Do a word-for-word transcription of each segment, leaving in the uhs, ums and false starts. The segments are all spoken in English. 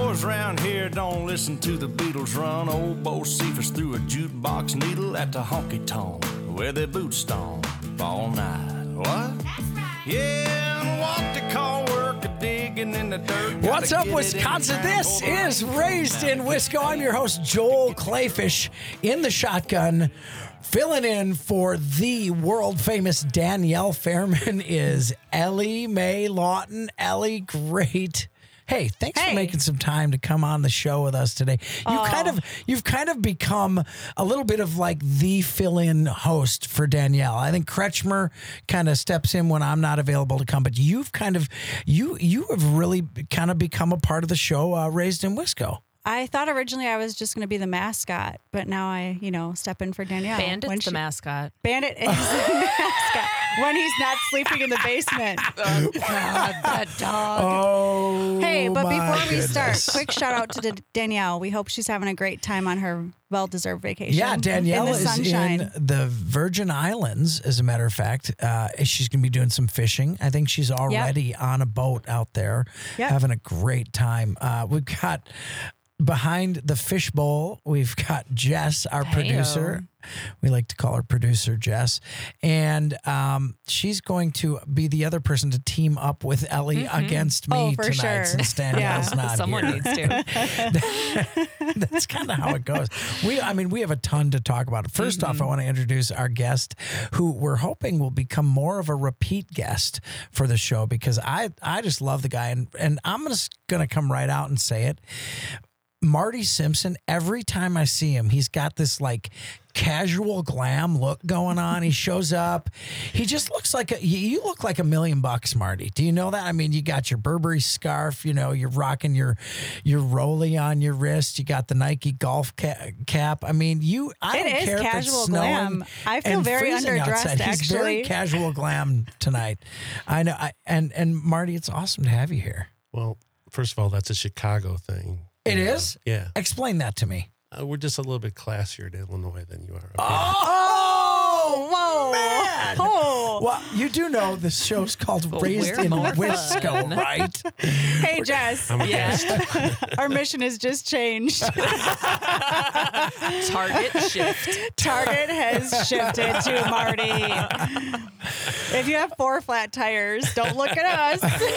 boys round here don't listen to the Beatles run. Old Bo Cephas threw a jukebox needle at the honky tonk where their boots stomp all night. What? That's right. Yeah, and what they call work a digging in the dirt. What's up, Wisconsin? This is Raised in Wisco. I'm your host, Joel Clayfish, in the shotgun. Filling in for the world-famous Danielle Fairman is Ellie Mae Lawton. Ellie, great. Hey, thanks hey. for making some time to come on the show with us today. You oh. kind of, you've kind of become a little bit of like the fill-in host for Danielle. I think Kretschmer kind of steps in when I'm not available to come, but you've kind of, you you have really kind of become a part of the show, uh, Raised in Wisco. I thought originally I was just going to be the mascot, but now I, you know, step in for Danielle. Bandit's the mascot. Bandit is the mascot when he's not sleeping in the basement. Oh, God, that dog. Oh, Hey, but my before we goodness. start, quick shout out to D- Danielle. We hope she's having a great time on her well-deserved vacation. Yeah, Danielle in the is sunshine. in the Virgin Islands, as a matter of fact. Uh, she's going to be doing some fishing. I think she's already yep. on a boat out there, yep. having a great time. Uh, we've got... Behind the fishbowl, we've got Jess, our Hey-o. producer. We like to call her producer Jess. And um, she's going to be the other person to team up with Ellie mm-hmm. against me oh, for tonight sure. since Danielle's yeah. not Someone here. needs to. That's kind of how it goes. We, I mean, we have a ton to talk about. First mm-hmm. off, I want to introduce our guest, who we're hoping will become more of a repeat guest for the show, because I, I just love the guy. And, and I'm just going to come right out and say it. Marty Simpson, every time I see him, he's got this like casual glam look going on. He shows up. He just looks like a, you look like a million bucks, Marty. Do you know that? I mean, you got your Burberry scarf, you know, you're rocking your, your Rolly on your wrist. You got the Nike golf ca- cap. I mean, you, I it don't is care if casual it's snowing glam. I feel and very freezing underdressed, outside. actually. He's very casual glam tonight. I know. I, and, and Marty, it's awesome to have you here. Well, first of all, that's a Chicago thing. It is? Yeah. Explain that to me. Uh, we're just a little bit classier in Illinois than you are. Okay? Oh, whoa. Man. Oh. Well, you do know this show's called Well, Raised we're in more Wisco, fun. right? Hey, Jess. I'm a Yeah. guest. Our mission has just changed. Target shift. Target has shifted to Marty. If you have four flat tires, don't look at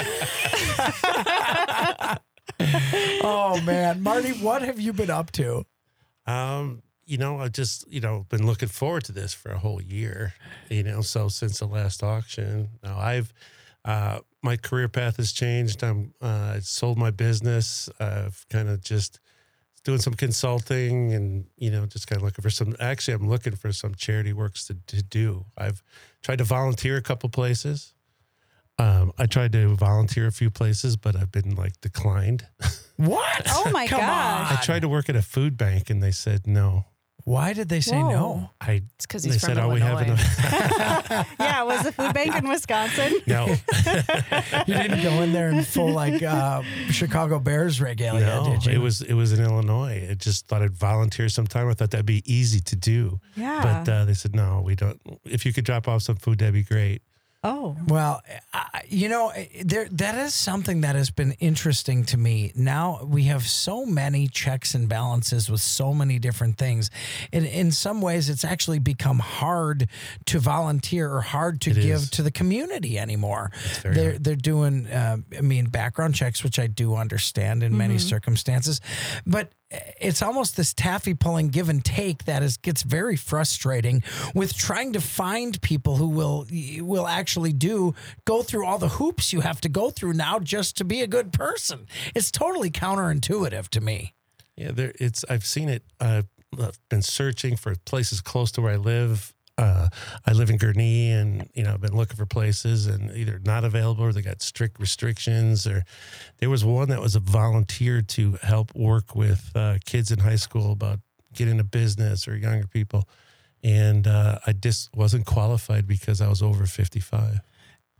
us. Oh, man. Marty, what have you been up to? Um, you know, I just, you know, been looking forward to this for a whole year, you know, so since the last auction. Now I've, uh, my career path has changed. I'm, uh, I sold my business. I've kind of just doing some consulting and, you know, just kind of looking for some, actually I'm looking for some charity works to, to do. I've tried to volunteer a couple places. Um, I tried to volunteer a few places, but I've been like declined. What? Oh my Come gosh. on. I tried to work at a food bank and they said no. Why did they say Whoa. no? I It's because they he's said, from "Oh, we have Illinois. enough." Yeah, was the food bank in Wisconsin? No, You didn't go in there in full like uh, Chicago Bears regalia, no, did you? it was it was in Illinois. I just thought I'd volunteer sometime. I thought that'd be easy to do. Yeah. But uh, they said no, we don't. If you could drop off some food, that'd be great. Oh. Well, I, you know, there that is something that has been interesting to me. Now we have so many checks and balances with so many different things. In in some ways, it's actually become hard to volunteer or hard to It give is. to the community anymore. very They're hard. they're doing, uh, I mean, background checks, which I do understand in many circumstances, but it's almost this taffy pulling give and take that is gets very frustrating with trying to find people who will will actually do go through all the hoops you have to go through now just to be a good person. It's totally counterintuitive to me. Yeah, there. It's. I've seen it. Uh, I've been searching for places close to where I live. Uh, I live in Gurnee, and you know, I've been looking for places, and either not available or they got strict restrictions. Or there was one that was a volunteer to help work with uh, kids in high school about getting a business or younger people, and uh, I just wasn't qualified because I was over fifty-five.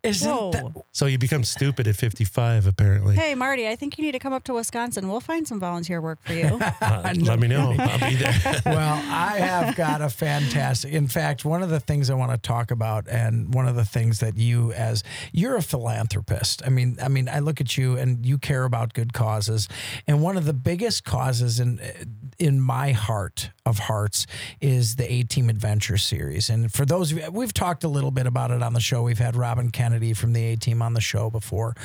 Isn't Whoa. that? So you become stupid at fifty-five, apparently. Hey, Marty, I think you need to come up to Wisconsin. We'll find some volunteer work for you. Uh, let me know. I'll be there. Well, I have got a fantastic. In fact, one of the things I want to talk about, and one of the things that you, as you're a philanthropist. I mean, I mean, I look at you, and you care about good causes. And one of the biggest causes in in my heart of hearts is the A-Team Adventure series. And for those of you, we've talked a little bit about it on the show. We've had Robin Kennedy from the A-Team on the show before.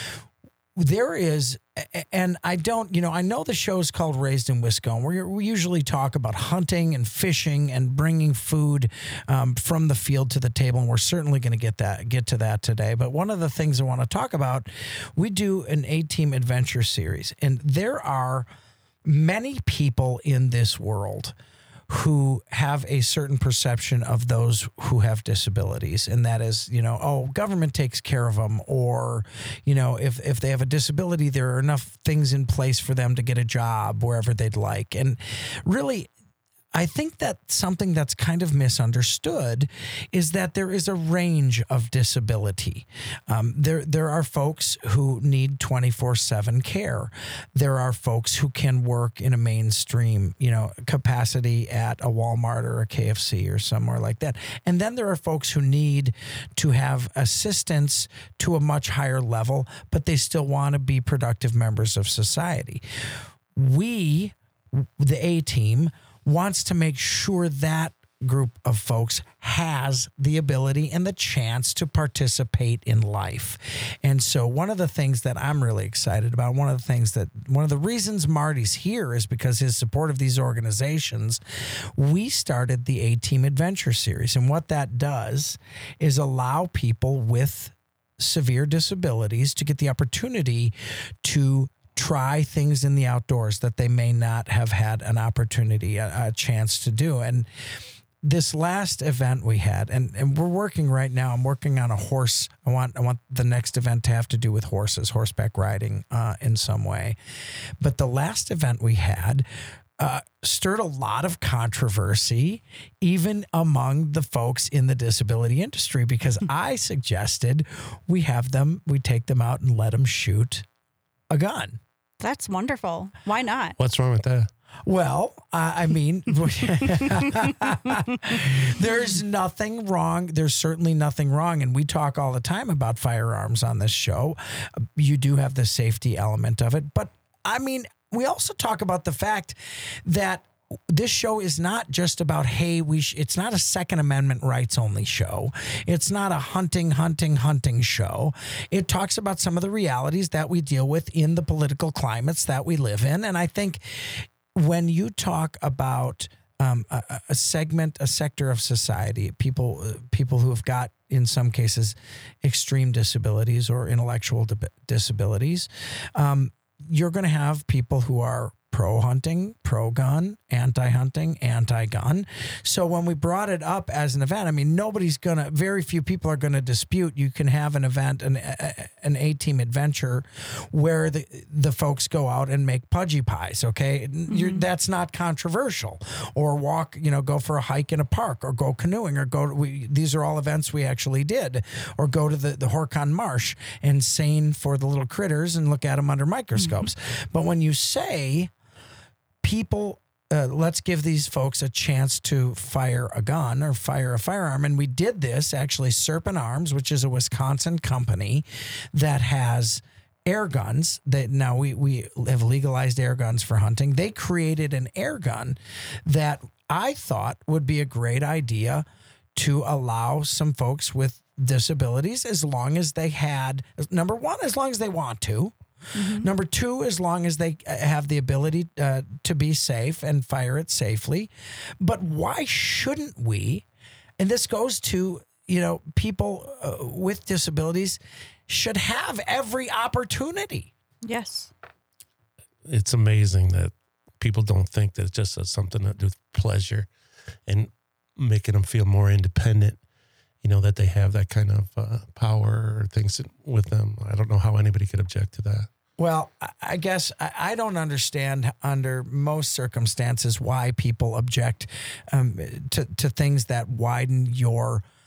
There is, and I don't, you know, I know the show is called Raised in Wisconsin. Where we usually talk about hunting and fishing and bringing food um, from the field to the table, and we're certainly going to get that get to that today. But one of the things I want to talk about, we do an A-Team Adventure series, and there are many people in this world who have a certain perception of those who have disabilities. And that is, you know, oh, government takes care of them. Or, you know, if, if they have a disability, there are enough things in place for them to get a job wherever they'd like. And really, I think that something that's kind of misunderstood is that there is a range of disability. Um, there, there are folks who need twenty-four seven care. There are folks who can work in a mainstream, you know, capacity at a Walmart or a K F C or somewhere like that. And then there are folks who need to have assistance to a much higher level, but they still want to be productive members of society. We, the A-Team, wants to make sure that group of folks has the ability and the chance to participate in life. And so one of the things that I'm really excited about, one of the things that, one of the reasons Marty's here is because his support of these organizations. We started the A-Team Adventure series. And what that does is allow people with severe disabilities to get the opportunity to try things in the outdoors that they may not have had an opportunity, a, a chance to do. And this last event we had, and, and we're working right now, I'm working on a horse. I want I want the next event to have to do with horses, horseback riding uh, in some way. But the last event we had uh, stirred a lot of controversy, even among the folks in the disability industry, because I suggested we have them, we take them out and let them shoot a gun. That's wonderful. Why not? What's wrong with that? Well, uh, I mean, there's nothing wrong. There's certainly nothing wrong. And we talk all the time about firearms on this show. You do have the safety element of it. But I mean, we also talk about the fact that this show is not just about, hey, we. Sh- it's not a Second Amendment rights only show. It's not a hunting, hunting, hunting show. It talks about some of the realities that we deal with in the political climates that we live in. And I think when you talk about um, a, a segment, a sector of society, people, uh, people who have got, in some cases, extreme disabilities or intellectual di- disabilities, um, you're going to have people who are pro-hunting, pro-gun, anti-hunting, anti-gun. So when we brought it up as an event, I mean, nobody's going to, very few people are going to dispute you can have an event, an, an A-Team adventure where the the folks go out and make pudgy pies, okay? Mm-hmm. You're, that's not controversial. Or walk, you know, go for a hike in a park, or go canoeing, or go to, we, these are all events we actually did, or go to the, the Horcon Marsh and seine for the little critters and look at them under microscopes. Mm-hmm. But when you say people, uh, let's give these folks a chance to fire a gun or fire a firearm. And we did this, actually, Serpent Arms, which is a Wisconsin company that has air guns. That now we, we have legalized air guns for hunting. They created an air gun that I thought would be a great idea to allow some folks with disabilities, as long as they had, number one, as long as they want to. Mm-hmm. Number two, as long as they have the ability uh, to be safe and fire it safely. But why shouldn't we? And this goes to, you know, people uh, with disabilities should have every opportunity. Yes. It's amazing that people don't think that it's just a, something to do with pleasure and making them feel more independent. You know, that they have that kind of uh, power or things with them. I don't know how anybody could object to that. Well, I guess I don't understand under most circumstances why people object um, to, to things that widen your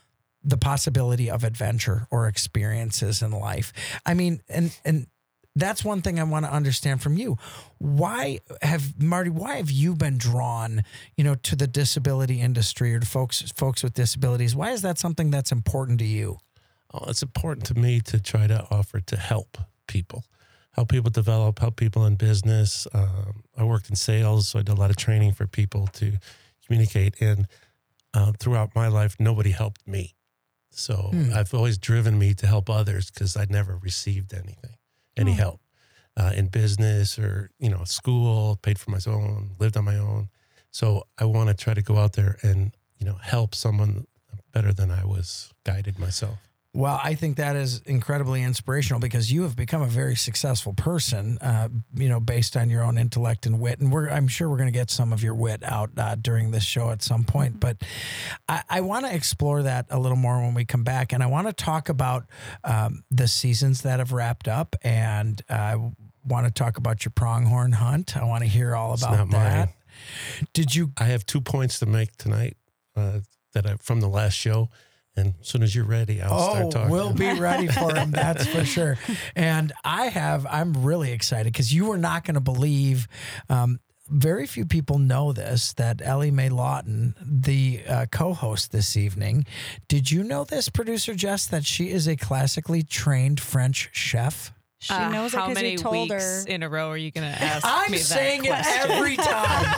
the possibility of adventure or experiences in life. I mean, and and that's one thing I want to understand from you. Why have Marty? Why have you been drawn, you know, to the disability industry or to folks folks with disabilities? Why is that something that's important to you? Oh, it's important to me to try to offer to help people, help people develop, help people in business. Um, I worked in sales, so I did a lot of training for people to communicate. And uh, throughout my life, nobody helped me. So Hmm. I've always driven me to help others because I never received anything, any Hmm. help uh, in business or, you know, school, paid for my own, lived on my own. So I want to try to go out there and, you know, help someone better than I was guided myself. Well, I think that is incredibly inspirational because you have become a very successful person, uh, you know, based on your own intellect and wit. And we're, I'm sure we're going to get some of your wit out uh, during this show at some point. But I, I want to explore that a little more when we come back. And I want to talk about um, the seasons that have wrapped up. And I uh, want to talk about your pronghorn hunt. I want to hear all It's about not that. mine. Did you? I have two points to make tonight uh, that I from the last show. And as soon as you're ready, I'll Oh, start talking. we'll be ready for him. That's for sure. And I have, I'm really excited because you were not going to believe, um, very few people know this, that Ellie Mae Lawton, the uh, co-host this evening, did you know this, producer Jess, that she is a classically trained French chef? She Uh, knows it how because many you told weeks her. in a row are you going to ask I'm me that saying it question? every time.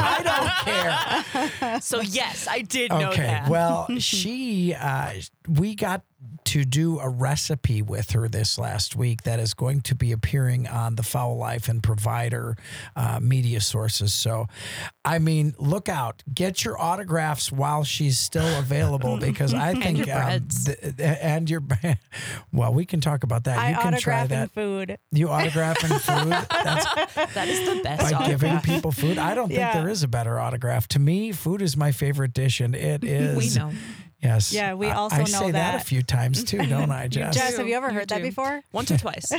I don't care. So yes, I did know Okay. that. Well, she, uh, we got to do a recipe with her this last week that is going to be appearing on the Foul Life and Provider uh, media sources. So, I mean, look out, get your autographs while she's still available because I And think, your um, breads. th- and your, well, we can talk about that. I you can try autograph in that. food. You autographing food? That's that is the best by giving autograph. people food. I don't think Yeah. there is a better autograph. To me, food is my favorite dish, and it is. We know. Yes. Yeah, we I- also I know say that. that. a few times too, don't I, Jess? Jess, do. have you ever You heard that do. before? Once or twice.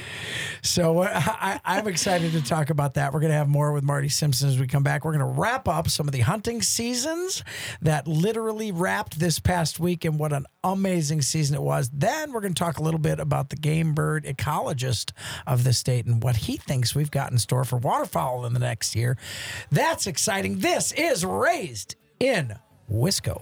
So uh, I, I'm excited to talk about that. We're going to have more with Marty Simpson as we come back. We're going to wrap up some of the hunting seasons that literally wrapped this past week, and what an amazing season it was. Then we're going to talk a little bit about the game bird ecologist of the state and what he thinks we've got in store for waterfowl in the next year. That's exciting. This is Raised in Wisco.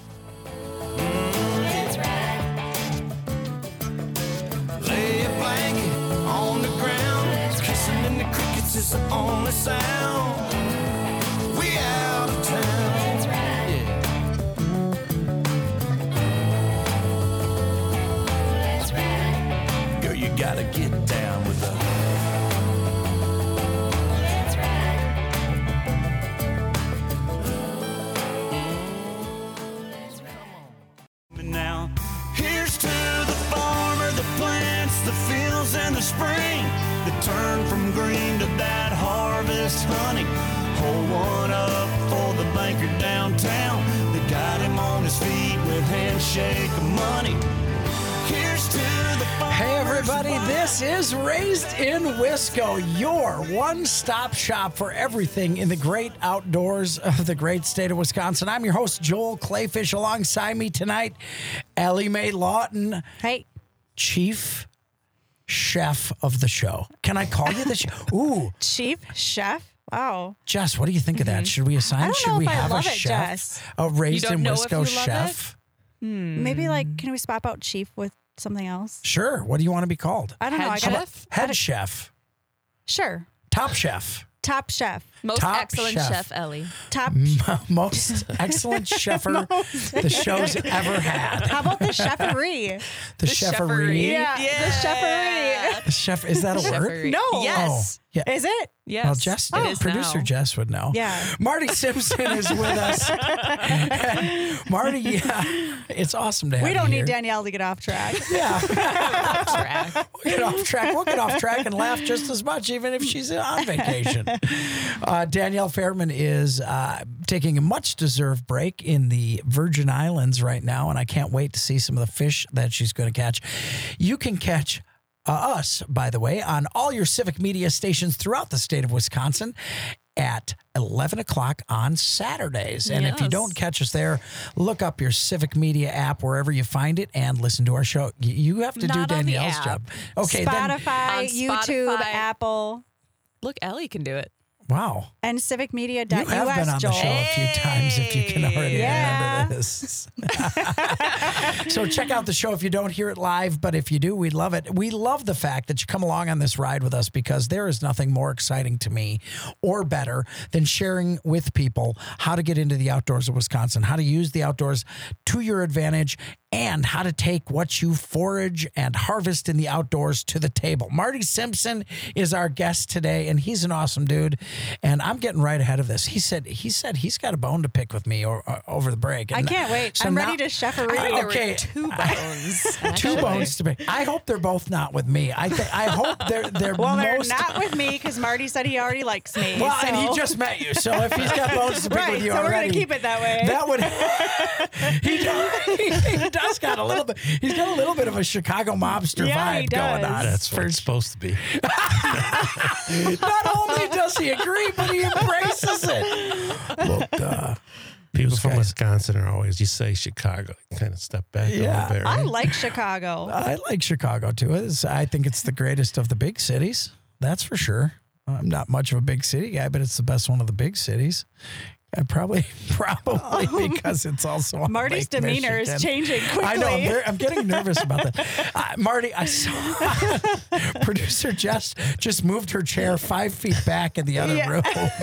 Lay a blanket on the ground. Kissing in the crickets is the only sound. We out of town. Yeah. Girl, you gotta get down with the. Now, here's to the farmer, the plants, the fields, and the spring that turn from green to that harvest honey. Hold one up for the banker downtown that got him on his feet with handshake of money. Here's to the farmer. Hey, everybody, this is Raised in Wisco, your one-stop shop for everything in the great outdoors of the great state of Wisconsin. I'm your host, Joel Clayfish. Alongside me tonight, Ellie Mae Lawton, Hey, chief chef of the show. Can I call you the chef? Ooh, chief chef. Wow. Jess, what do you think of that? Should we assign? I don't should know we if I have love a it, chef? Jess. A Raised You don't in know if you Wisco love chef? Maybe like, can we swap out chief with something else? Sure. What do you want to be called? I don't know. Head I gotta, chef? Head chef, Sure. top chef. Top chef. Most Top excellent chef. chef, Ellie. Top. Most excellent chefer the show's ever had. How about the chefery? The, The chefery. chefery. Yeah, the chefery. The chef, is that a word? Chefery. No. Yes. Yeah. Is it? Yes. Well, Jess, It is producer now. Jess would know. Yeah. Marty Simpson is with us. Marty, yeah, it's awesome to have We you don't here. need Danielle to get off track. Yeah, Track. we'll get off track. We'll get off track and laugh just as much, even if she's on vacation. Uh, Danielle Fairman is uh, taking a much-deserved break in the Virgin Islands right now, and I can't wait to see some of the fish that she's going to catch. You can catch Uh, us, by the way, on all your civic media stations throughout the state of Wisconsin. at eleven o'clock on Saturdays. And if you Yes. don't catch us there, look up your Civic Media app wherever you find it and listen to our show. Y- You have to Not do on the Danielle's app. job. Okay, then. Spotify, On YouTube, Spotify. Apple, Look, Ellie can do it. Wow. and civic media dot U S. You have been on Joel. the show a few times if you can already Yeah. remember this. So check out the show if you don't hear it live, but if you do, we love it. We love the fact that you come along on this ride with us because there is nothing more exciting to me or better than sharing with people how to get into the outdoors of Wisconsin, how to use the outdoors to your advantage, and how to take what you forage and harvest in the outdoors to the table. Marty Simpson is our guest today, and he's an awesome dude. And I'm getting right ahead of this. He said he said he's got a bone to pick with me or, or, over the break. I And can't wait. so I'm now- ready to cheffery. I- There okay. were two bones. Two actually. bones to pick. I hope they're both not with me. I th- I hope they're they're Well, they're most. not with me because Marty said he already likes me. Well, so. and he just met you, so if he's got bones to pick right. with you So we're already, gonna keep it that way. that would he, does, he does got a little bit. He's got a little bit of a Chicago mobster Yeah, vibe he going does. on. That's what it's supposed to be. Not only does he agree, but he embraces it. Look, uh, People those from guys- Wisconsin are always, you say Chicago, kind of step back a Yeah. little bit. I Right? like Chicago. I like Chicago too. It's, I think it's the greatest of the big cities. That's for sure. I'm not much of a big city guy, but it's the best one of the big cities. I probably, probably because it's also on Marty's Lake demeanor is Michigan. changing quickly. I know. I'm, very, I'm getting nervous about that. Uh, Marty, I saw producer Jess just moved her chair five feet back in the other Yeah. room.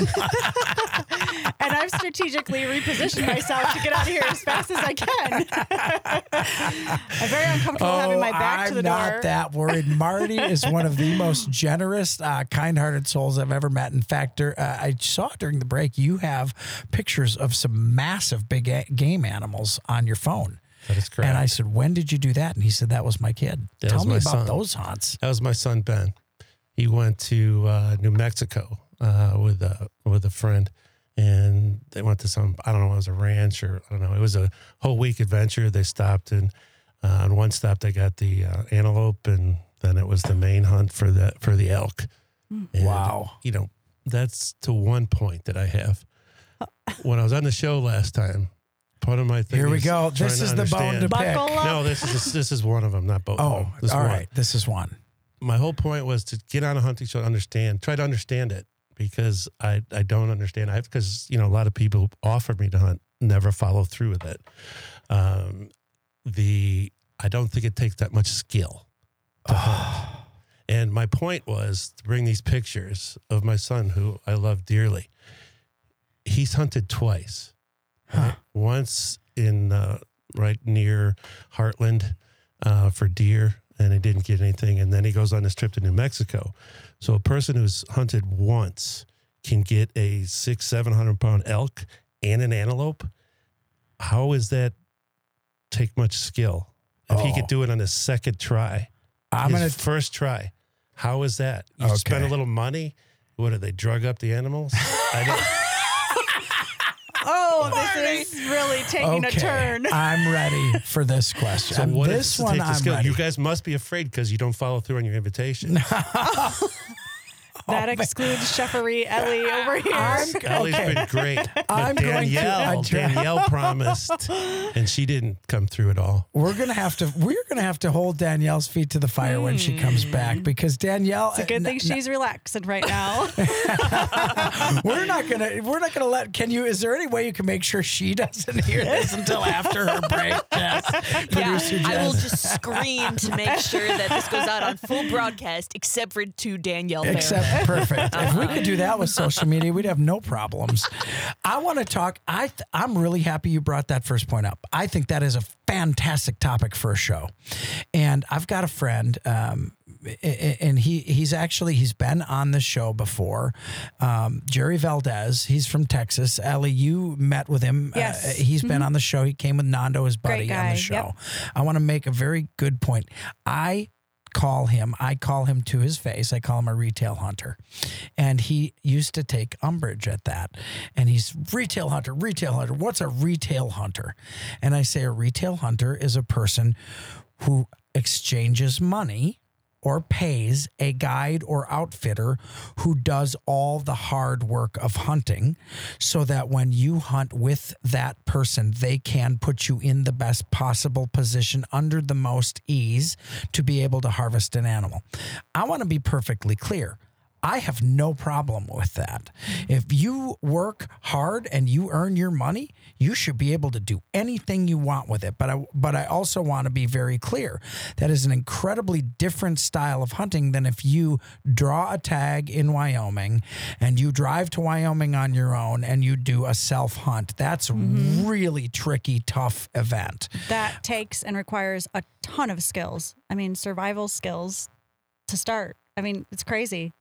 And I've strategically repositioned myself to get out of here as fast as I can. I'm very uncomfortable having my back I'm to the door. not that worried. Marty is one of the most generous, uh, kind-hearted souls I've ever met. In fact, uh, I saw during the break you have pictures of some massive big a- game animals on your phone. That is correct. And I said, when did you do that? And he said, that was my kid. That Tell was me my about son. those hunts. That was my son Ben. He went to uh, New Mexico uh, with a with a friend, and they went to some, I don't know, it was a ranch or I don't know. It was a whole week adventure. They stopped and uh, on one stop they got the uh, antelope, and then it was the main hunt for the for the elk. And, Wow. You know, that's to one point that I have. When I was on the show last time, part of my thing. Here we is go. trying This to is the bone to understand- pick. Buckle up. No, this is this is one of them, not both. of Oh, them. This is all one. right. This is one. My whole point was to get on a hunting show, understand, try to understand it, because I, I don't understand. I because you know a lot of people who offer me to hunt never follow through with it. Um, the I don't think it takes that much skill to hunt. And my point was to bring these pictures of my son, who I love dearly. He's hunted twice. Right? Once in uh, right near Heartland uh, for deer, and he didn't get anything. And then he goes on this trip to New Mexico. So a person who's hunted once can get a six, seven hundred pound elk and an antelope. How is that take much skill? If he Oh. could do it on his second try, I'm his going to. first try, how is that? You Okay. spend a little money. What do they drug up the animals? I don't. Oh, this is really taking Okay. a turn. I'm ready for this question. So Um, what this does it one, take to I'm skill? ready. You guys must be afraid because you don't follow through on your invitation. That excludes Cheffery Ellie over here. I'm, Ellie's okay. been great. But I'm going to Danielle, adjust- Danielle promised, and she didn't come through at all. We're gonna have to. We're gonna have to hold Danielle's feet to the fire when she comes back because Danielle. It's a good thing she's relaxing right now. We're not gonna. We're not gonna let. Can you? Is there any way you can make sure she doesn't hear this until after her break? Jess? Producer Yeah, I will Jess. just scream to make sure that this goes out on full broadcast, except for to Danielle Fairman. Except perfect. If we could do that with social media, we'd have no problems. I want to talk. I th- I'm really happy you brought that first point up. I think that is a fantastic topic for a show, and I've got a friend. Um, and he he's actually he's been on the show before. Um, Jerry Valdez, he's from Texas. Ellie, you met with him. Yes. Uh, he's been on the show. He came with Nando, his buddy, Great on the guy. show. Yep. I want to make a very good point. I call him, I call him to his face, I call him a retail hunter. And he used to take umbrage at that. And he's retail hunter, retail hunter. What's a retail hunter? And I say a retail hunter is a person who exchanges money or pays a guide or outfitter who does all the hard work of hunting so that when you hunt with that person, they can put you in the best possible position under the most ease to be able to harvest an animal. I want to be perfectly clear. I have no problem with that. If you work hard and you earn your money, you should be able to do anything you want with it. But I, but I also want to be very clear. That is an incredibly different style of hunting than if you draw a tag in Wyoming and you drive to Wyoming on your own and you do a self hunt. That's a mm-hmm. really tricky, tough event. That takes and requires a ton of skills. I mean, survival skills to start. I mean, it's crazy.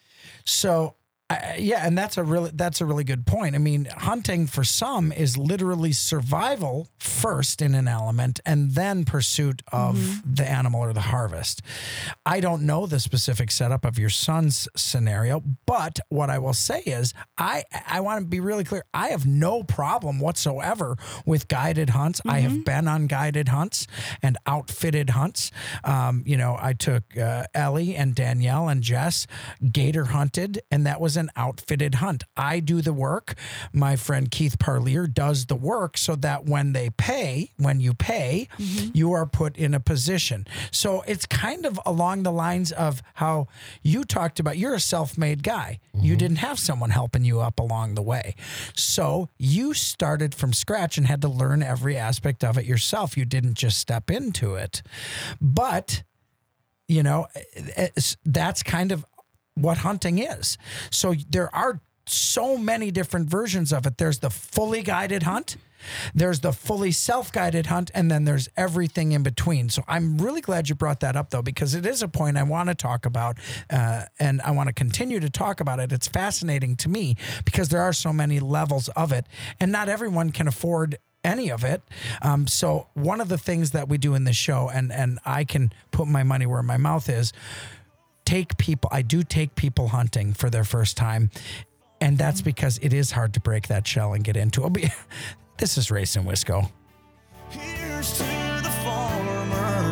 So, uh, yeah, and that's a really that's a really good point. I mean, hunting for some is literally survival first in an element and then pursuit of mm-hmm. the animal or the harvest. I don't know the specific setup of your son's scenario, but what I will say is I I want to be really clear. I have no problem whatsoever with guided hunts. Mm-hmm. I have been on guided hunts and outfitted hunts. Um, you know, I took uh, Ellie and Danielle and Jess gator hunted, and that was an outfitted hunt. I do the work. My friend Keith Parlier does the work so that when they pay, when you pay, mm-hmm. you are put in a position. So it's kind of along the lines of how you talked about. You're a self-made guy. Mm-hmm. You didn't have someone helping you up along the way. So you started from scratch and had to learn every aspect of it yourself. You didn't just step into it. But, you know, that's kind of what hunting is. So there are so many different versions of it. There's the fully guided hunt, there's the fully self-guided hunt, and then there's everything in between. So I'm really glad you brought that up, though, because it is a point I want to talk about, uh, and I want to continue to talk about it. It's fascinating to me because there are so many levels of it, and not everyone can afford any of it. Um, so one of the things that we do in this show, and and I can put my money where my mouth is, take people, I do take people hunting for their first time. And that's because it is hard to break that shell and get into it. This is Race and Wisco. Here's to the farmer.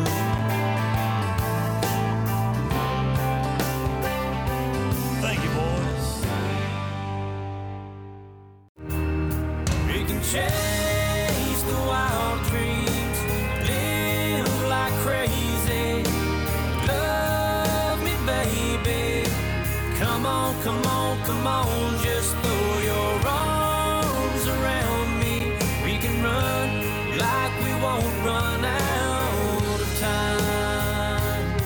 Thank you, boys. We can chase the wild dreams, live like crazy. Baby, come on, come on, come on, just throw your arms around me. We can run like we won't run out of time.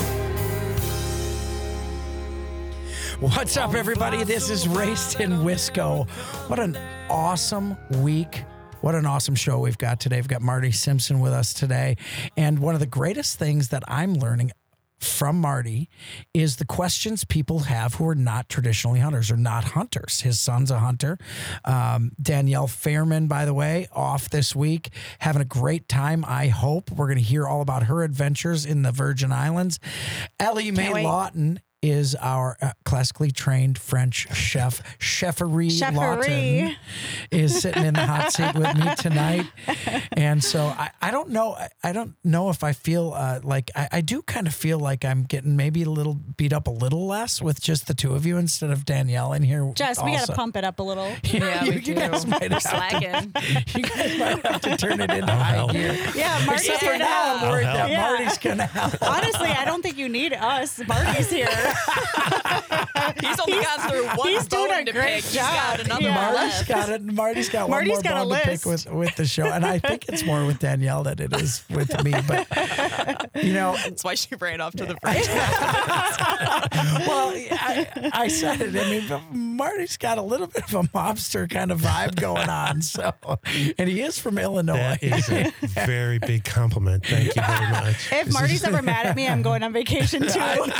What's up, everybody? This is Raced in Wisco. What an awesome week. What an awesome show we've got today. We've got Marty Simpson with us today. And one of the greatest things that I'm learning from Marty is the questions people have who are not traditionally hunters or not hunters. His son's a hunter. Um, Danielle Fairman, by the way, off this week, having a great time. I hope we're going to hear all about her adventures in the Virgin Islands. Ellie Mae wait. Lawton is our uh, classically trained French chef. Cheferie Cheferie. Lawton is sitting in the hot seat with me tonight. And so I, I don't know. I, I don't know if I feel uh, like I, I do kind of feel like I'm getting maybe a little beat up a little less with just the two of you instead of Danielle in here. Jess, also. we got to pump it up a little. Yeah, you, we you do. guys might have Slacking. to, you guys might have to turn it into high help. gear. Yeah, Marty's Except here for now, I'm now. worried I'll that help. Marty's going to help. Honestly, I don't think you need us. Marty's here. He's only got through one he's doing bone a to great pick. He's job. got another Yeah. one Marty's left. got it. Marty's got Marty's one more got a bone to pick list. with, with the show. And I think it's more with Danielle than it is with me. But, you know, That's why she ran off to the French. well, I, I said it. I mean, but Marty's got a little bit of a mobster kind of vibe going on. So, and he is from Illinois. That is a very big compliment. Thank you very much. If Marty's ever mad at me, I'm going on vacation too.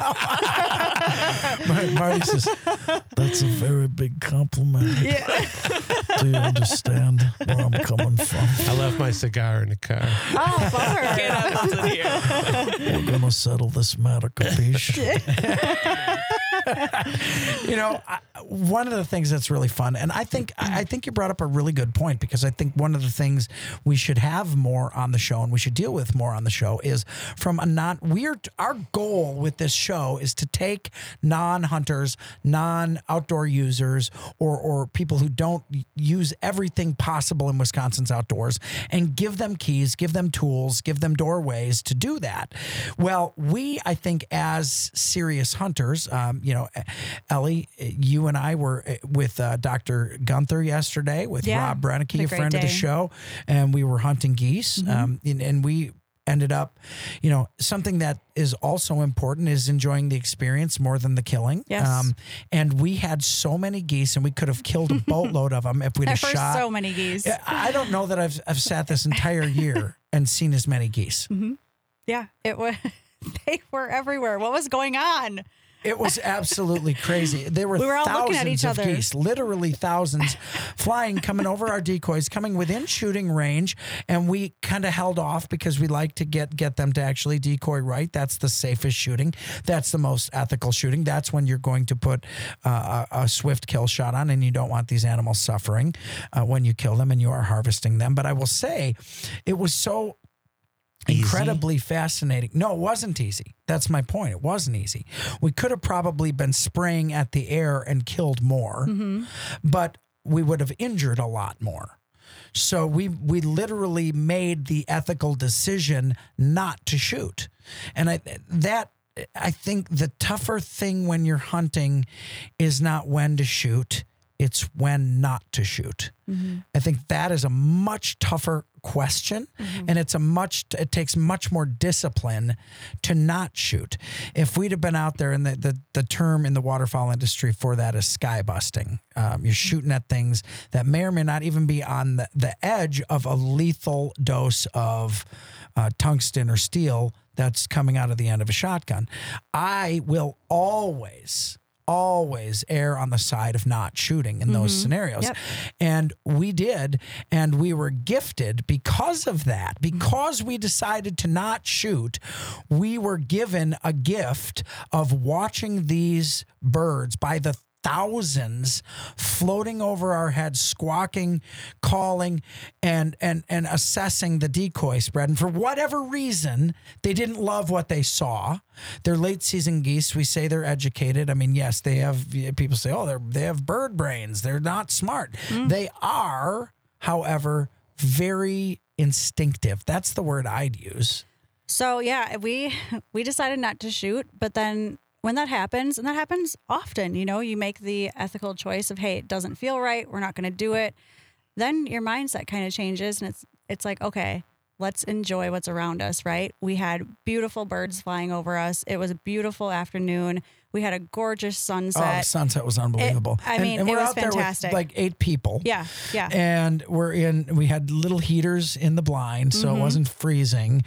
Mar- Marty says, that's a very big compliment. Yeah. Do you understand where I'm coming from? I left my cigar in the car. Oh, bummer. Can't have those in here. We're going to settle this matter, capiche? You know, I, one of the things that's really fun, and I think I think you brought up a really good point, because I think one of the things we should have more on the show, and we should deal with more on the show, is from a non we're our goal with this show is to take non-hunters, non-outdoor users, or or people who don't use everything possible in Wisconsin's outdoors, and give them keys, give them tools, give them doorways to do that. Well, we, I think, as serious hunters, um, you know, Ellie, you and I were with uh, Doctor Gunther yesterday with Yeah, Rob Brennicky, a a great friend of the day. show, and we were hunting geese, Mm-hmm. um, and, and we ended up, you know, something that is also important is enjoying the experience more than the killing. Yes. and we had so many geese, and we could have killed a boatload of them if we'd There have were shot. so many geese. Yeah, I don't know that I've I've sat this entire year and seen as many geese. Yeah, it was. They were everywhere. What was going on? It was absolutely crazy. There were, We were all thousands looking at each of other. geese, literally thousands, flying, coming over our decoys, coming within shooting range, and we kind of held off because we like to get get them to actually decoy right. That's the safest shooting. That's the most ethical shooting. That's when you're going to put uh, a, a swift kill shot on, and you don't want these animals suffering uh, when you kill them and you are harvesting them. But I will say, it was so Easy? incredibly fascinating. No, it wasn't easy. That's my point. It wasn't easy. We could have probably been spraying at the air and killed more, but we would have injured a lot more. So we we literally made the ethical decision not to shoot. And I that I think the tougher thing when you're hunting is not when to shoot, it's when not to shoot. I think that is a much tougher question, and it's a much it takes much more discipline to not shoot. If we'd have been out there, and the the, the term in the waterfowl industry for that is sky busting. Um, you're shooting at things that may or may not even be on the, the edge of a lethal dose of uh, tungsten or steel that's coming out of the end of a shotgun. I will always always err on the side of not shooting in those scenarios. Yep. And we did, and we were gifted because of that. Because we decided to not shoot, we were given a gift of watching these birds by the thousands floating over our heads, squawking, calling, and and and assessing the decoy spread. And for whatever reason, they didn't love what they saw. They're late season geese. We say they're educated. I mean, yes, they have. People say, oh, they're they have bird brains. They're not smart. They are, however, very instinctive. That's the word I'd use. So yeah, we we decided not to shoot, but then when that happens, and that happens often, you know, you make the ethical choice of, hey, it doesn't feel right, we're not going to do it. Then your mindset kind of changes, and it's it's like, okay, let's enjoy what's around us, right? We had beautiful birds flying over us. It was a beautiful afternoon. We had a gorgeous sunset. Oh, the sunset was unbelievable. I mean, and it we're was out there fantastic. with like eight people. Yeah, yeah. And we're in. We had little heaters in the blind, so Mm-hmm. it wasn't freezing.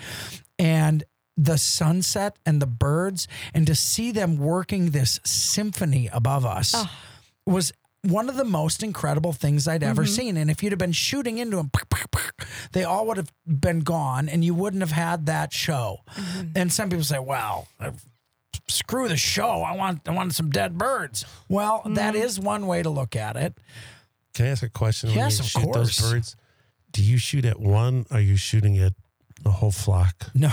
And the sunset and the birds, and to see them working this symphony above us Oh. was one of the most incredible things I'd ever Mm-hmm. seen. And if you'd have been shooting into them, they all would have been gone, and you wouldn't have had that show. Mm-hmm. And some people say, well, screw the show. I want I want some dead birds. Well, that Mm-hmm. is one way to look at it. Can I ask a question? Yes, when you of shoot course. those birds, do you shoot at one, or are you shooting at the whole flock? No,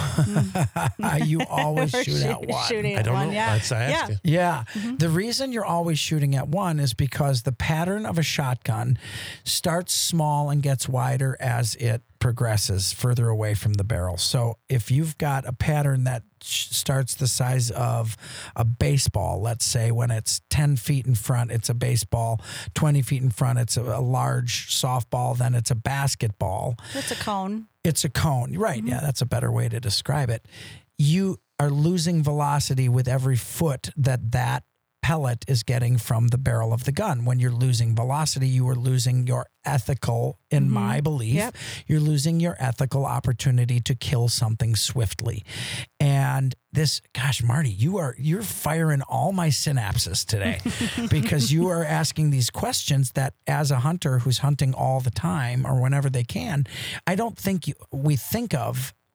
you always We're shoot at shoot- one. shooting I at don't one, know. yeah. That's I asked Yeah. you. Yeah. Mm-hmm. The reason you're always shooting at one is because the pattern of a shotgun starts small and gets wider as it progresses further away from the barrel. So if you've got a pattern that sh- starts the size of a baseball, let's say when it's ten feet in front, it's a baseball, twenty feet in front, it's a, a large softball, then it's a basketball. It's a cone. It's a cone. Right. Yeah, that's a better way to describe it. You are losing velocity with every foot that that pellet is getting from the barrel of the gun. When you're losing velocity, you are losing your ethical, in my belief, Yep. you're losing your ethical opportunity to kill something swiftly. And this, gosh, Marty, you are, you're firing all my synapses today because you are asking these questions that as a hunter who's hunting all the time or whenever they can, I don't think you, we think of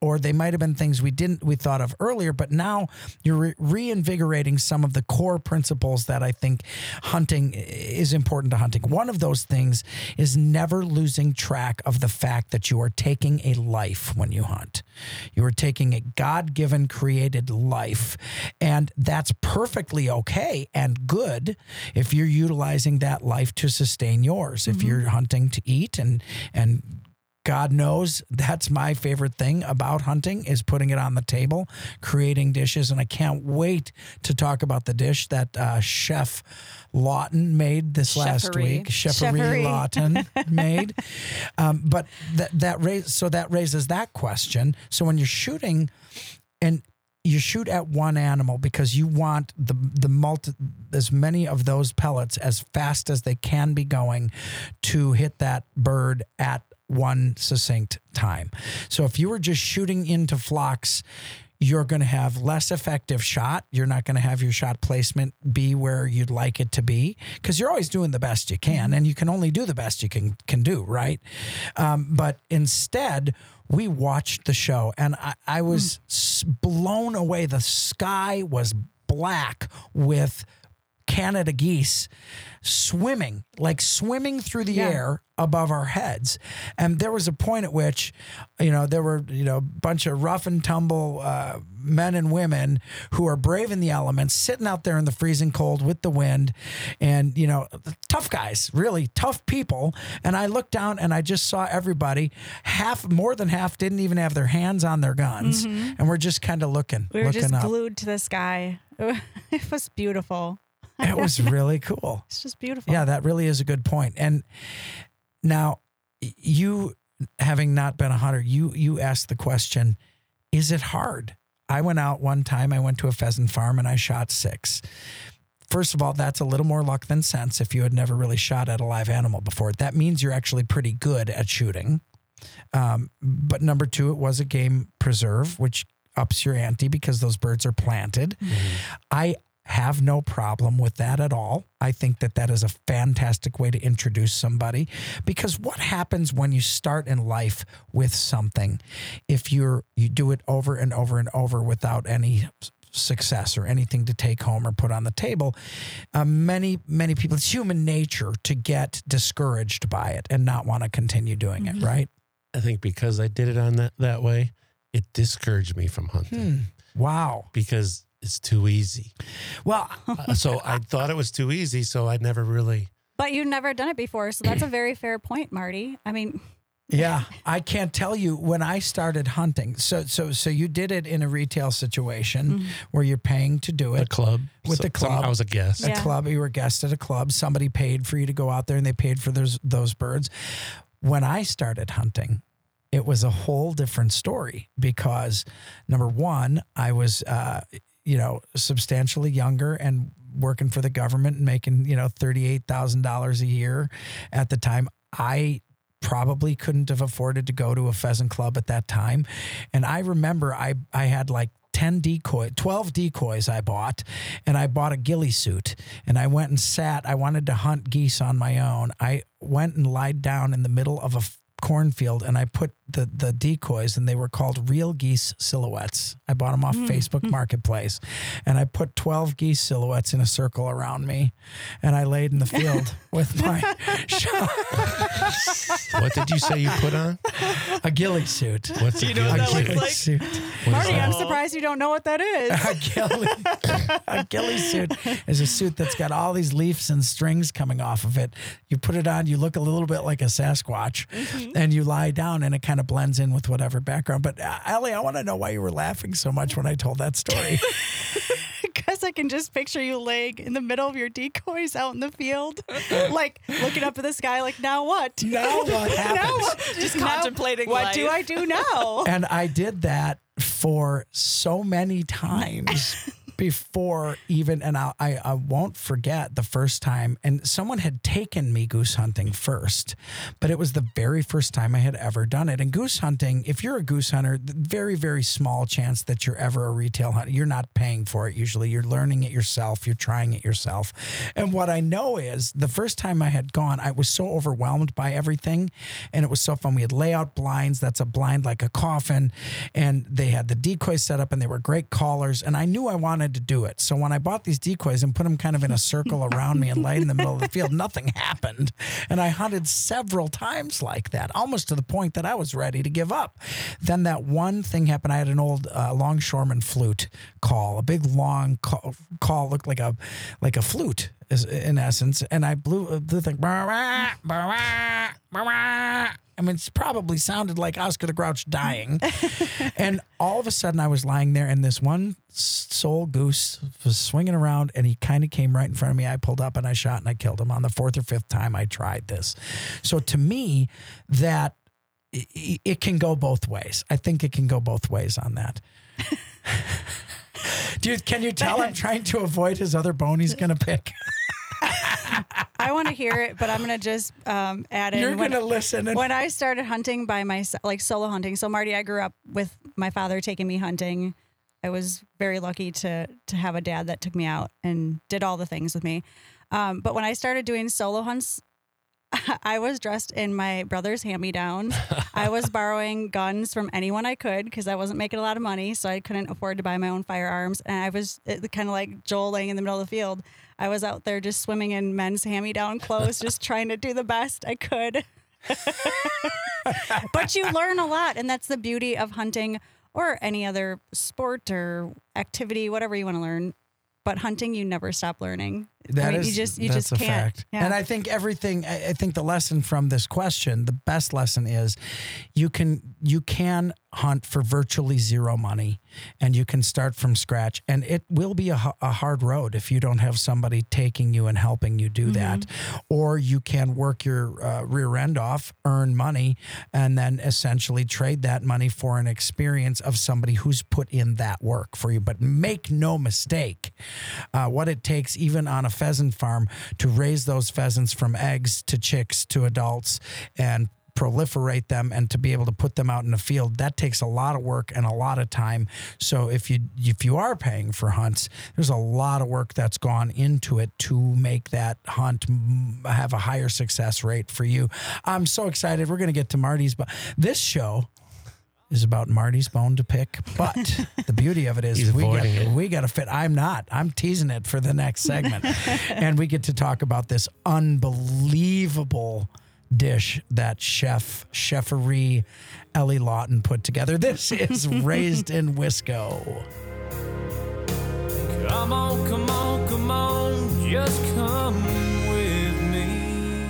or they might have been things we didn't we thought of earlier, but now you're re- reinvigorating some of the core principles that I think hunting is important to hunting. One of those things is never losing track of the fact that you are taking a life when you hunt. You are taking a God-given created life, and that's perfectly okay and good if you're utilizing that life to sustain yours. Mm-hmm. If you're hunting to eat and and God knows that's my favorite thing about hunting is putting it on the table, creating dishes. And I can't wait to talk about the dish that uh, Chef Lawton made this last Chefery. week. Chefery Chefery. Lawton made. Um, but that, that raise, so that raises that question. So when you're shooting and you shoot at one animal because you want the the multi, as many of those pellets as fast as they can be going to hit that bird at one succinct time. So if you were just shooting into flocks, you're going to have less effective shot. You're not going to have your shot placement be where you'd like it to be because you're always doing the best you can, and you can only do the best you can can do, right? Um, but instead, we watched the show, and I, I was mm. blown away. The sky was black with Canada geese swimming, like swimming through the yeah. air above our heads. And there was a point at which, you know, there were, you know, a bunch of rough and tumble uh, men and women who are brave in the elements, sitting out there in the freezing cold with the wind and, you know, tough guys, really tough people. And I looked down and I just saw everybody, half, more than half didn't even have their hands on their guns. Mm-hmm. And we're just kind of looking, we were looking just up. glued to the sky. It was beautiful. It was really cool. It's just beautiful. Yeah, that really is a good point. And now, you, having not been a hunter, you you asked the question, is it hard? I went out one time, I went to a pheasant farm and I shot six. First of all, that's a little more luck than sense if you had never really shot at a live animal before. That means you're actually pretty good at shooting. Um, but number two, it was a game preserve, which ups your ante because those birds are planted. Mm-hmm. I have no problem with that at all. I think that that is a fantastic way to introduce somebody, because what happens when you start in life with something, if you're you do it over and over and over without any success or anything to take home or put on the table, uh, many, many people, it's human nature to get discouraged by it and not want to continue doing mm-hmm. it, right? I think because I did it on that, that way, it discouraged me from hunting. Hmm. Wow. Because it's too easy. Well, uh, so I thought it was too easy, so I never really. But you've never done it before, so that's a very fair point, Marty. I mean, yeah, I can't tell you when I started hunting. So, so, so you did it in a retail situation mm-hmm. where you're paying to do it. A club with so, the club. I was a guest. A yeah. club. You were a guest at a club. Somebody paid for you to go out there, and they paid for those those birds. When I started hunting, it was a whole different story because number one, I was. Uh, you know, substantially younger and working for the government and making, you know, thirty-eight thousand dollars a year at the time. I probably couldn't have afforded to go to a pheasant club at that time. And I remember I, I had like ten decoys, twelve decoys I bought, and I bought a ghillie suit, and I went and sat, I wanted to hunt geese on my own. I went and lied down in the middle of a cornfield, and I put the the decoys, and they were called Real Geese Silhouettes. I bought them off mm. Facebook Marketplace, and I put twelve geese silhouettes in a circle around me, and I laid in the field with my shot. What did you say you put on? A ghillie suit. What's Do a you know what that ghillie looks suit? like? What Marty, is I'm that? surprised you don't know what that is. A ghillie, a ghillie suit is a suit that's got all these leaves and strings coming off of it. You put it on, you look a little bit like a Sasquatch, mm-hmm. and you lie down, and it kind of blends in with whatever background. But uh, Ellie, I want to know why you were laughing so much when I told that story. Because I can just picture you laying in the middle of your decoys out in the field, like looking up at the sky, like, now what? Now what happens? Now what? Just Now, contemplating what life. do I do now? And I did that for so many times before even, and I, I, I won't forget the first time, and someone had taken me goose hunting first, but it was the very first time I had ever done it. And goose hunting, if you're a goose hunter, very, very small chance that you're ever a retail hunter. You're not paying for it usually. You're learning it yourself. You're trying it yourself. And what I know is the first time I had gone, I was so overwhelmed by everything, and it was so fun. We had layout blinds. That's a blind like a coffin, and they had the decoys set up, and they were great callers, and I knew I wanted to do it. So when I bought these decoys and put them kind of in a circle around me and laid in the middle of the field, nothing happened. And I hunted several times like that, almost to the point that I was ready to give up. Then that one thing happened. I had an old uh, longshoreman flute call, a big long call, call looked like a like a flute in essence, and I blew the thing. I mean, it's probably sounded like Oscar the Grouch dying. And all of a sudden I was lying there, and this one sole goose was swinging around, and he kind of came right in front of me. I pulled up and I shot and I killed him on the fourth or fifth time I tried this. So to me, that it, it can go both ways. I think it can go both ways on that. Do you, can you tell I'm trying to avoid his other bone he's going to pick? I want to hear it, but I'm going to just um, add in. You're when- going to listen. And- When I started hunting by myself, like solo hunting. So Marty, I grew up with my father taking me hunting. I was very lucky to to have a dad that took me out and did all the things with me. Um, but when I started doing solo hunts, I was dressed in my brother's hand-me-downs. I was borrowing guns from anyone I could because I wasn't making a lot of money, so I couldn't afford to buy my own firearms. And I was kind of like Joel laying in the middle of the field. I was out there just swimming in men's hand-me-down clothes, just trying to do the best I could. But you learn a lot, and that's the beauty of hunting or any other sport or activity, whatever you want to learn. But hunting, you never stop learning. That I mean, is, you just you that's just a can't. fact. Yeah. And I think everything. I I think the lesson from this question, the best lesson is, you can you can hunt for virtually zero money, and you can start from scratch. And it will be a, h- a hard road if you don't have somebody taking you and helping you do that. Or you can work your uh, rear end off, earn money, and then essentially trade that money for an experience of somebody who's put in that work for you. But make no mistake, uh, what it takes, even on a pheasant farm, to raise those pheasants from eggs to chicks to adults and proliferate them and to be able to put them out in the field, that takes a lot of work and a lot of time. So if you if you are paying for hunts, there's a lot of work that's gone into it to make that hunt have a higher success rate for you. I'm so excited. We're going to get to Marty's, but this show is about Marty's bone to pick, but the beauty of it is He's we avoiding get, it. we got to fit. I'm not. I'm teasing it for the next segment. And we get to talk about this unbelievable dish that Chef Cheferie Ellie Lawton put together. This is Raised in Wisco. Come on, come on, come on, just come with me.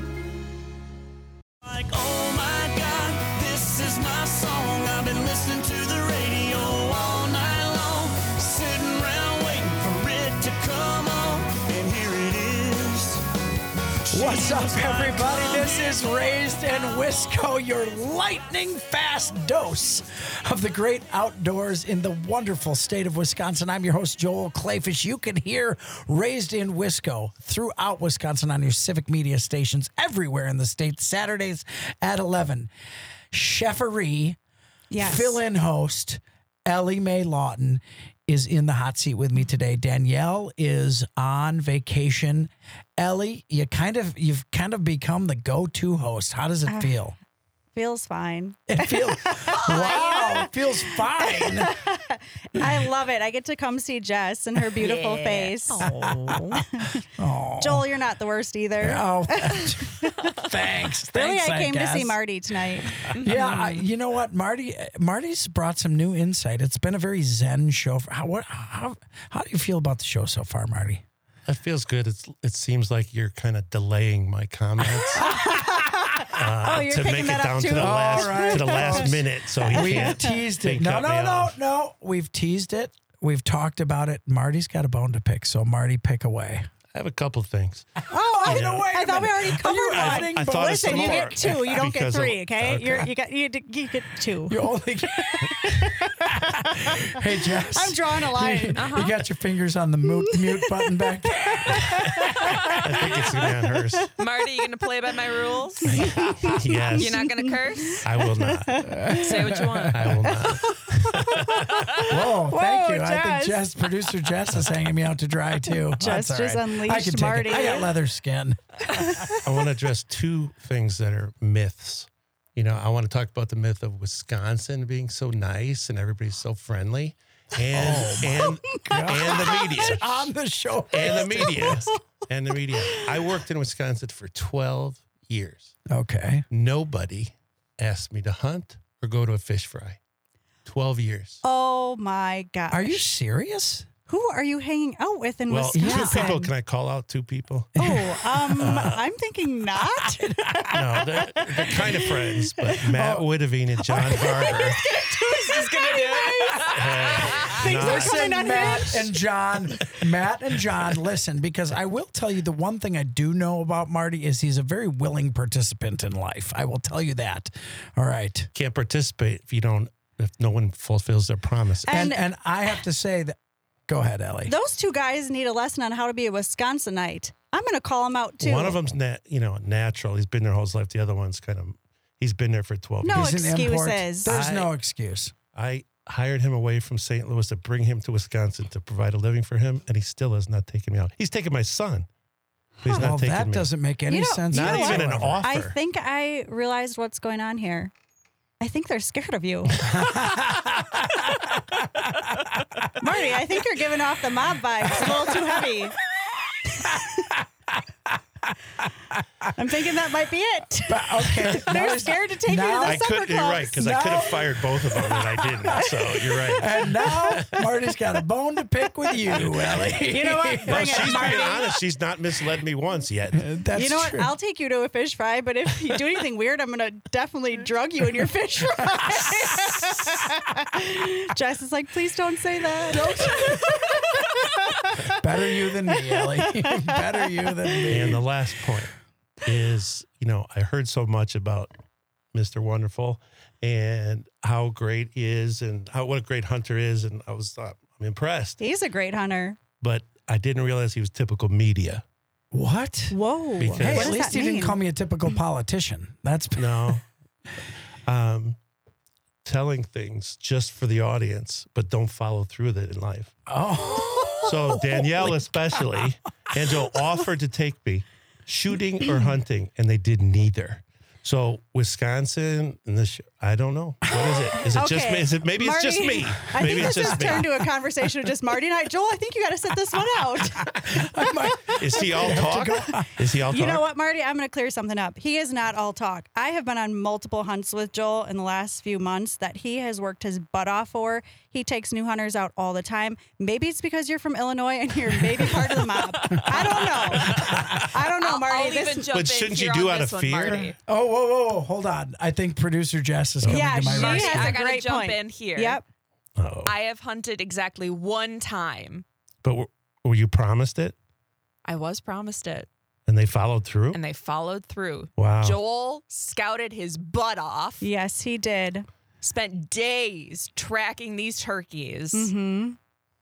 Like, oh my God, this is my song. I've been listening to the radio all night long, sitting around waiting for it to come on, and here it is. What's up, everybody? This is Raised in Wisco, your lightning fast dose of the great outdoors in the wonderful state of Wisconsin. I'm your host, Joel Clayfish. You can hear Raised in Wisco throughout Wisconsin on your civic media stations everywhere in the state, Saturdays at eleven. Cheferie, Yes. fill-in host, Ellie Mae Lawton is in the hot seat with me today. Danielle is on vacation. Ellie, you kind of you've kind of become the go-to host. How does it Uh, feel? Feels fine. It feels wow, it feels fine. I love it. I get to come see Jess and her beautiful Yeah. face. Oh, Joel, you're not the worst either. oh thanks. Really, Thanks, I came to see guess. Marty tonight. Yeah, I, you know what, Marty? Marty's brought some new insight. It's been a very zen show. For, how what how how do you feel about the show so far, Marty? It feels good. It's it seems like you're kind of delaying my comments uh, Oh, you're to picking make it that up down too? to the All last right. to the last minute, so he We've can't. teased they it. No, cut no, me no, off. no. We've teased it. We've talked about it. Marty's got a bone to pick, so Marty, pick away. I have a couple things. Oh, I, You know, I thought we already covered you one. adding I thought of Listen, some you more. get two. You don't get Because of- three. Okay, okay. You're, you got you, you get two. You only Hey, Jess. I'm drawing a line. You, you got your fingers on the mute, mute button back there. I think it's going to be on hers. Marty, you going to play by my rules? Yes. You're not going to curse? I will not. Say what you want. I will not. Whoa, thank Whoa, you. I think Jess. Jess, producer Jess is hanging me out to dry, too. Jess That's all just right. unleashed I can take Marty. It. I got leather skin. I want to address two things that are myths. You know, I want to talk about the myth of Wisconsin being so nice and everybody's so friendly. And Oh, and and the media. On the show. And the media. And the media. I worked in Wisconsin for twelve years. Okay. Nobody asked me to hunt or go to a fish fry. twelve years. Oh my gosh. Are you serious? Who are you hanging out with in Well, Wisconsin? two people. Can I call out two people? Oh, um, I'm thinking not. No, they're, they're kind of friends, but Matt Witteveen and John Barber. Who's just going to do it? have Things are not- Listen, coming on Matt Hinge. and John, Matt and John, listen, because I will tell you the one thing I do know about Marty is he's a very willing participant in life. I will tell you that. All right. can't participate if you don't, if no one fulfills their promise. And And- and I have to say that, go ahead, Ellie. Those two guys need a lesson on how to be a Wisconsinite. I'm going to call them out too. One of them's nat, you know, natural. He's been there whole his life. The other one's kind of, he's been there for twelve No years. He's an import. excuses. There's I- no excuse. I hired him away from Saint Louis to bring him to Wisconsin to provide a living for him, and he still has not taken me out. He's taken my son, but he's Well, not taking that me doesn't make any You know- sense. you out. Not know even an whatsoever. offer. I think I realized what's going on here. I think they're scared of you. Marty, I think you're giving off the mob vibes. It's a little too heavy. I'm thinking that might be it. But, okay. They're now- scared to take now- you to I the supper could, you're right, clubs. because I could have No. fired both of them, and I didn't. So you're right. And now Marty's got a bone to pick with you, Ellie. You know what? Well, Bring it, she's Marty. being honest. She's not misled me once yet. That's You know what? true. I'll take you to a fish fry, but if you do anything weird, I'm going to definitely drug you in your fish fry. Jess is like, please don't say that. Better you than me, Ellie. Better you than me. And the last point is, you know, I heard so much about Mister Wonderful and how great he is and how what a great hunter is, and I was uh, I'm impressed, He's a great hunter. but I didn't realize he was typical media. What? Whoa. Because- Hey, what at does least that he didn't mean? call me a typical politician. That's No, um, telling things just for the audience, but don't follow through with it in life. oh. So Danielle, especially, and Joe offered to take me shooting or hunting, and they did neither. So Wisconsin and this, I don't know. What is it? Is it just Okay. me? Is it maybe Marty, it's just me? I Maybe think it's this has just me. turned to a conversation of just Marty and I. Joel, I think you got to sit this one out. I might- Is he all talk? Is he all talk? You know what, Marty? I'm going to clear something up. He is not all talk. I have been on multiple hunts with Joel in the last few months that he has worked his butt off for. He takes new hunters out all the time. Maybe it's because you're from Illinois and you're maybe part of the mob. I don't know. I don't know, I'll, Marty. I'll This- even jump But in shouldn't you here do on out this of one, fear? Marty. Oh, whoa, whoa, whoa, hold on. I think producer Jess is coming Yeah, to my she rescue. has I a gotta great jump point. in here. Yep. Oh. I have hunted exactly one time. But were, were you promised it I was promised it, and they followed through? and they followed through. Wow. Joel scouted his butt off, Yes, he did. spent days tracking these turkeys, Mm-hmm.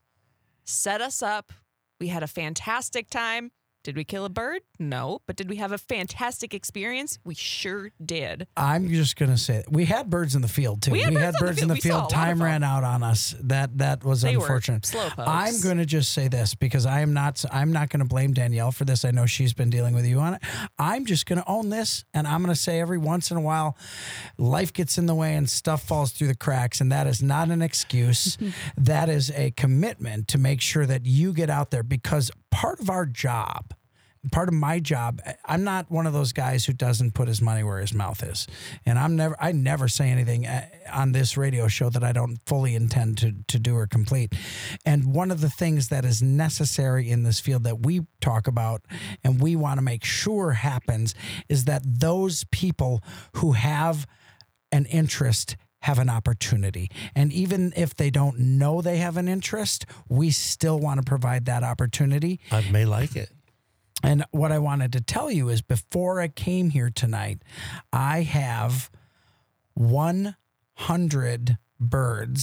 set us up. We had a fantastic time. Did we kill a bird? No. But did we have a fantastic experience? We sure did. I'm just going to say we had birds in the field too. We had birds on the field. We saw a lot Time of them. ran out on us. That that was They were unfortunate. slow pokes. I'm going to just say this because I am not. I'm not going to blame Danielle for this. I know she's been dealing with you on it. I'm just going to own this, and I'm going to say every once in a while, life gets in the way and stuff falls through the cracks, and that is not an excuse. That is a commitment to make sure that you get out there because part of our job. Part of my job, I'm not one of those guys who doesn't put his money where his mouth is. And I'm never, I never say anything on this radio show that I don't fully intend to, to do or complete. And one of the things that is necessary in this field that we talk about and we want to make sure happens is that those people who have an interest have an opportunity. And even if they don't know they have an interest, we still want to provide that opportunity. I may like it. And what I wanted to tell you is before I came here tonight, I have one hundred birds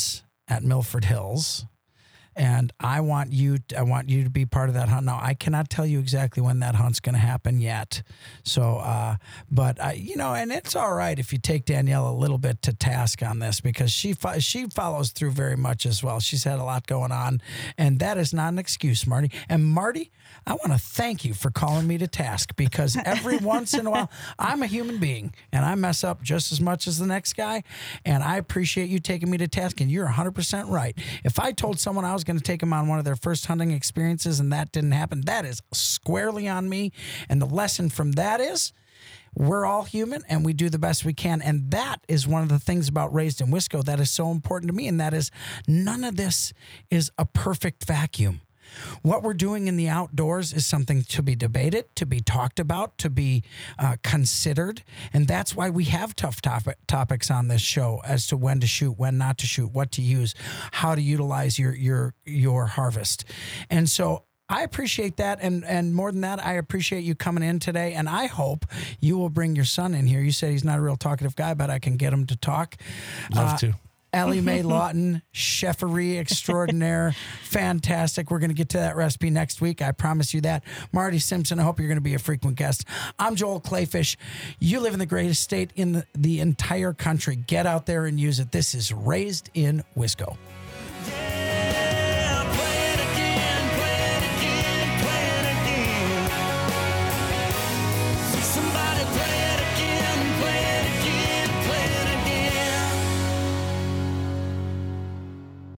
at Milford Hills. And I want you, I want you to be part of that hunt. Now, I cannot tell you exactly when that hunt's going to happen yet. So, uh, but I, you know, and it's all right if you take Danielle a little bit to task on this because she fo- she follows through very much as well. She's had a lot going on, and that is not an excuse, Marty. And Marty, I want to thank you for calling me to task because every once in a while, I'm a human being and I mess up just as much as the next guy. And I appreciate you taking me to task. And you're one hundred percent right. If I told someone I was going to take them on one of their first hunting experiences and that didn't happen, that is squarely on me. And the lesson from that is we're all human and we do the best we can. And that is one of the things about Raised in Wisco that is so important to me. And that is none of this is a perfect vacuum. What we're doing in the outdoors is something to be debated, to be talked about, to be uh, considered. And that's why we have tough topic, topics on this show as to when to shoot, when not to shoot, what to use, how to utilize your your your harvest. And so I appreciate that. And, and more than that, I appreciate you coming in today. And I hope you will bring your son in here. You said he's not a real talkative guy, but I can get him to talk. Love Uh, to. Ellie Mae Lawton, cheferie extraordinaire, fantastic. We're going to get to that recipe next week. I promise you that. Marty Simpson, I hope you're going to be a frequent guest. I'm Joel Clayfish. You live in the greatest state in the, the entire country. Get out there and use it. This is Raised in Wisco.